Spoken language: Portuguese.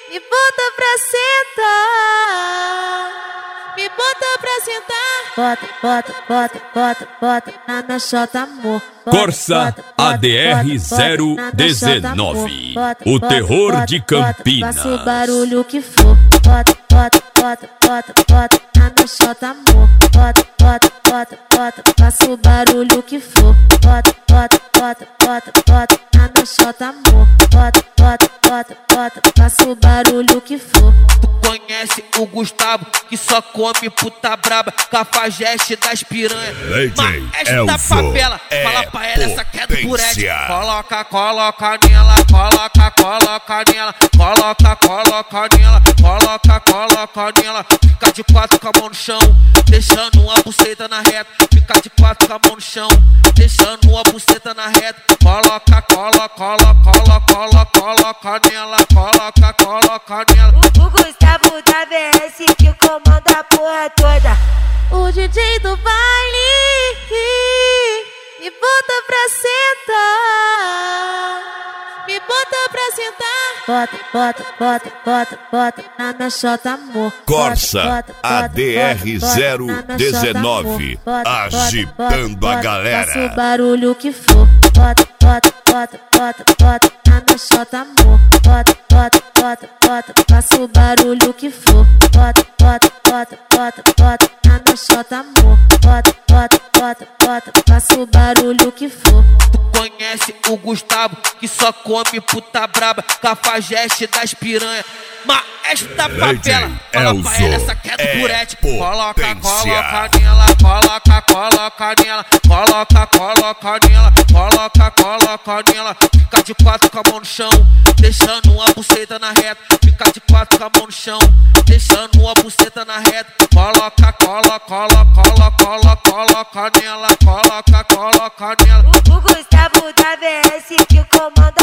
Me bota pra sentar, me bota pra sentar. Bota, bota, bota, bota, bota na chota, amor. Corsa ADR 019, o terror de Campinas. Faça o barulho que for. Bota, bota, bota, bota, bota na chota, amor. Bota, bota, bota, bota, faça o barulho que for. Bota, bota, bota, bota, bota na chota, amor. Bota, bota, bota, bota, faça o barulho que for. Tu conhece o Gustavo, que só come puta braba, cafajeste das piranha. Maestro da favela, fala pra ela essa que é do burete. Coloca, coloca nela, coloca, coloca nela, coloca, coloca nela, coloca, coloca nela. Fica de quatro com a mão no chão, deixando uma buceta na reta. Fica de quatro com a mão no chão, deixando uma buceta na reta. Coloca, coloca, coloca, coloca, coloca nela, coloca, coloca nela. O Gustavo da VS que comanda a porra toda. O DJ do baile, me bota pra sentar, me bota pra sentar. Bota, bota, bota, bota, bota na chota, amor. Corsa ADR 019, agitando a galera. Faça o barulho que for. Bota, bota, bota, bota, bota na chota, amor. Bota, bota, bota, bota, faça o barulho que for. Bota, bota, bota, bota, bota na chota, amor. Bota, bota, bota, bota, faça o barulho que for. Tu conhece o Gustavo, que só come puta braba, cafajeste das piranha. Maestro da favela, fala pra ela essa que é do burete. Coloca, coloca nela, coloca, coloca nela, coloca, coloca nela, coloca, coloca nela. Fica de quatro com a mão no chão, deixando uma buceta na reta. Fica de quatro com a mão no chão, deixando uma buceta na reta. Coloca, coloca, coloca, coloca, coloca nela, coloca, coloca nela. O Gustavo da VS que comanda